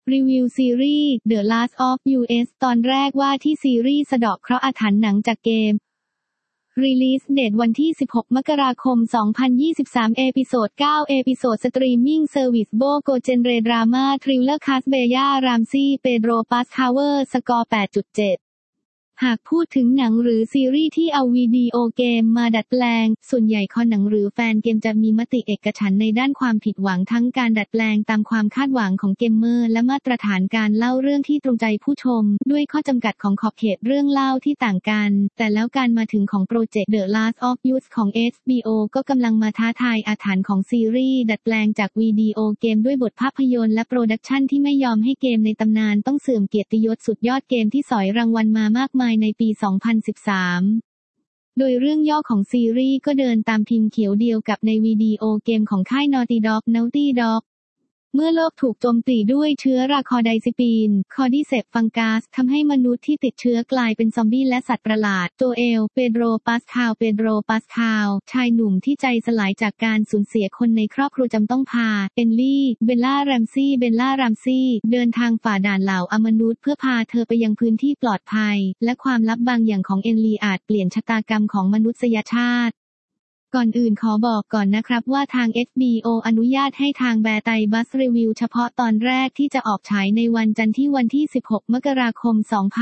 รีวิวซีรีส์ The Last of Us ตอนแรกว่าที่ซีรีส์สะเดาะเคราะห์อาถรรพ์หนังจากเกม Release Date วันที่ 16 มกราคม 2023 เอพิโซด 9 เอพิโซดสตรีมมิ่งเซอร์วิสโบโกเจนเรดราม่าทริลเลอร์คัสเบย่ารามซี่เปโดรปาสคาเวอร์สกอร์ 8.7 หากพูดถึงหนังหรือซีรีส์ที่เอาวิดีโอเกมมาดัดแปลงส่วนใหญ่คอหนังหรือแฟนเกมจะมีมติเอกฉันท์ในด้านความผิดหวังทั้งการดัดแปลงตามความคาดหวังของเกมเมอร์และมาตรฐานการเล่าเรื่องที่ตรงใจผู้ชมด้วยข้อจำกัดของขอบเขตเรื่องเล่าที่ต่างกันแต่แล้วการมาถึงของโปรเจกต์ The Last of Us ของ HBO ก็กำลังมาท้าทายอาถรรพ์ของซีรีส์ดัดแปลงจากวิดีโอเกมด้วยบทภาพยนตร์และโปรดักชันที่ไม่ยอมให้เกมในตำนานต้องเสื่อมเกียรติยศสุดยอดเกมที่สอยรางวัลมามากมายในปี 2013 โดยเรื่องย่อของซีรีส์ก็เดินตามพิมพ์เขียวเดียวกับในวิดีโอเกมของค่าย Naughty Dog เมื่อโลกถูกโจมตีด้วยเชื้อราคอไดซิปีน คอร์ดิเซปฟังกัสทำให้มนุษย์ที่ติดเชื้อกลายเป็นซอมบี้และสัตว์ประหลาดโจเอล เปโดร ปาสคาล ชายหนุ่มที่ใจสลายจากการสูญเสียคนในครอบครัวจำต้องพา เบลล่า แรมซี่ เดินทางฝ่าด่านเหล่าอมนุษย์เพื่อพาเธอไปยังพื้นที่ปลอดภัย และความลับบางอย่างของเอลลีอาจเปลี่ยนชะตากรรมของมนุษยชาติก่อนอื่นขอบอกก่อนนะครับว่าทาง HBO อนุญาตให้ทางแบร์ไตบัสรีวิวเฉพาะตอนแรกที่จะออกฉายในวันจันทร์ที่วันที่ 16 มกราคม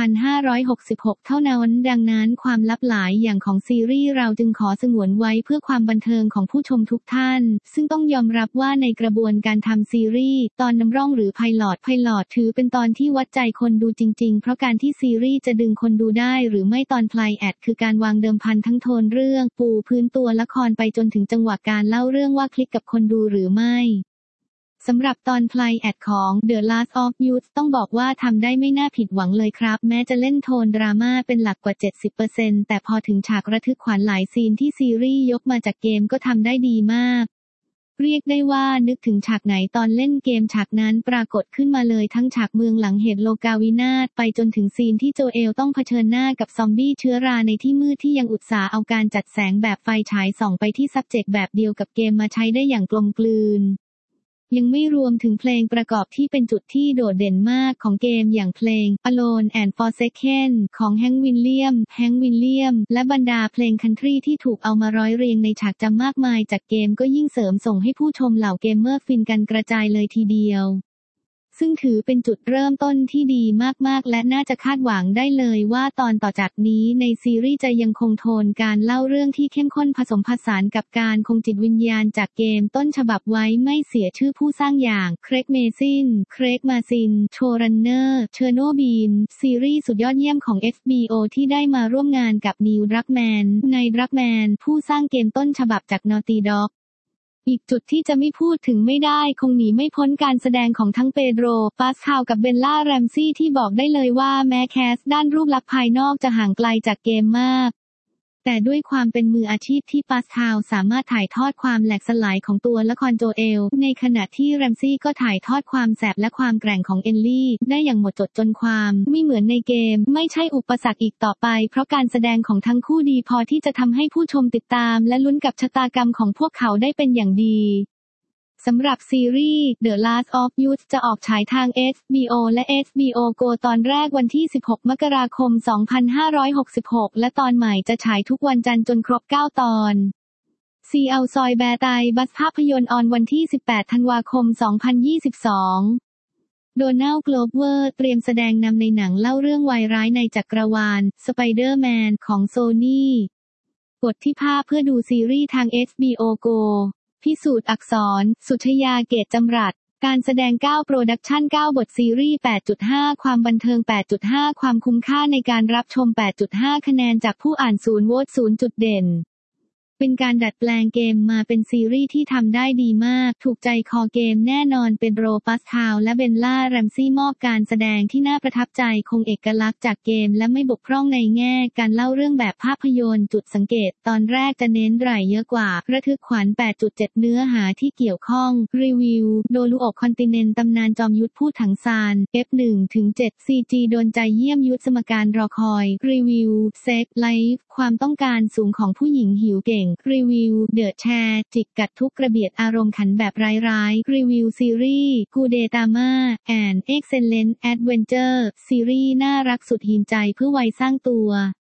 2566 เท่านั้นดังนั้นความลับหลายอย่างของซีรีส์เราจึงขอสงวนไว้เพื่อความบันเทิงของผู้ชมทุกท่านซึ่งต้องยอมรับว่าในกระบวนการทำซีรีส์ตอนนำร่องหรือไพลอตถือเป็นตอนที่วัดใจคนดูจริงๆเพราะการที่ซีรีส์จะดึงคนดูได้หรือไม่ตอนไพลแอดคือการวางเดิมพันทั้งโทนเรื่องปูพื้นตัวละครไปจนถึงจังหวะการเล่าเรื่องว่าคลิกกับคนดูหรือไม่สำหรับตอนไพลแอดของ The Last of Us ต้องบอกว่าทำได้ไม่น่าผิดหวังเลยครับแม้จะเล่นโทนดราม่าเป็นหลักกว่า 70% แต่พอถึงฉากระทึกขวัญหลายซีนที่ซีรีส์ยกมาจากเกมก็ทำได้ดีมากเรียกได้ว่านึกถึงฉากไหนตอนเล่นเกมฉากนั้นปรากฏขึ้นมาเลยทั้งฉากเมืองหลังเหตุโลกาวินาศไปจนถึงซีนที่โจเอลต้องเผชิญหน้ากับซอมบี้เชื้อราในที่มืดที่ยังอุตส่าห์เอาการจัดแสงแบบไฟฉายส่องไปที่ซับเจกต์แบบเดียวกับเกมมาใช้ได้อย่างกลมกลืนยังไม่รวมถึงเพลงประกอบที่เป็นจุดที่โดดเด่นมากของเกมอย่างเพลง Alone and Forsaken ของแฮงค์ วิลเลียมและบรรดาเพลงคันทรีที่ถูกเอามาร้อยเรียงในฉากจำมากมายจากเกมก็ยิ่งเสริมส่งให้ผู้ชมเหล่าเกมเมอร์ฟินกันกระจายเลยทีเดียวซึ่งถือเป็นจุดเริ่มต้นที่ดีมากๆและน่าจะคาดหวังได้เลยว่าตอนต่อจากนี้ในซีรีส์จะยังคงโทนการเล่าเรื่องที่เข้มข้นผสมผสานกับการคงจิตวิญญาณจากเกมต้นฉบับไว้ไม่เสียชื่อผู้สร้างอย่างเครกมาซินโชว์รันเนอร์เชอร์โนบิลซีรีส์สุดยอดเยี่ยมของ HBO ที่ได้มาร่วมงานกับนีล ดรักแมนผู้สร้างเกมต้นฉบับจาก Naughty Dogอีกจุดที่จะไม่พูดถึงไม่ได้คงหนีไม่พ้นการแสดงของทั้งเปโดร ปาสคาลกับเบลล่า แรมซี่ที่บอกได้เลยว่าแม้แคสด้านรูปลักษณ์ภายนอกจะห่างไกลจากเกมมากแต่ด้วยความเป็นมืออาชีพที่ปาสคาลสามารถถ่ายทอดความแหลกสลายของตัวละครโจเอลในขณะที่แรมซี่ก็ถ่ายทอดความแสบและความแกร่งของเอลลี่ได้อย่างหมดจดจนความไม่เหมือนในเกมไม่ใช่อุปสรรคอีกต่อไปเพราะการแสดงของทั้งคู่ดีพอที่จะทำให้ผู้ชมติดตามและลุ้นกับชะตากรรมของพวกเขาได้เป็นอย่างดีสำหรับซีรีส์ The Last of Us จะออกฉายทาง HBO และ HBO Go ตอนแรกวันที่ 16 มกราคม 2566 และตอนใหม่จะฉายทุกวันจันทร์จนครบ 9 ตอนซีเอาซอยแบร์ไตบัสภาพยนตร์ออนวันที่ 18 ธันวาคม 2022 โดนัลด์ โกลเวอร์เตรียมแสดงนำในหนังเล่าเรื่องวายร้ายในจักรวาล Spider-Man ของโซนี่กดที่ภาพเพื่อดูซีรีส์ทาง HBO Goพิสูจน์อักษร สุชยา เกตจำรัดการแสดง9โปรดักชั่น9บทซีรีส์ 8.5 ความบันเทิง 8.5 ความคุ้มค่าในการรับชม 8.5 คะแนนจากผู้อ่าน0โหวต0จุดเด่นเป็นการดัดแปลงเกมมาเป็นซีรีส์ที่ทำได้ดีมากถูกใจคอเกมแน่นอนเปโดร ปาสคาลและเบลล่า แรมซี่มอบการแสดงที่น่าประทับใจคงเอกลักษณ์จากเกมและไม่บกพร่องในแง่การเล่าเรื่องแบบภาพยนตร์จุดสังเกตตอนแรกจะเน้นดราม่าเยอะกว่าระทึกขวัญ 8.7 เนื้อหาที่เกี่ยวข้องรีวิวโดลูโอคอนติเนนต์ตำนานจอมยุทธพูดถังซาน F1-7 CG โดนใจเยี่ยมยุทธสมการรอคอยรีวิวเซ็กไลฟ์ความต้องการสูงของผู้หญิงหิวเก่งรีวิวเดอะแชร์จิกกัดทุกกระเบียดอารมณ์ขันแบบร้ายๆรีวิวซีรีส์กูเดตาม่าแอนด์เอ็กเซลเลนต์แอดเวนเจอร์ซีรีส์น่ารักสุดหินใจเพื่อวัยสร้างตัว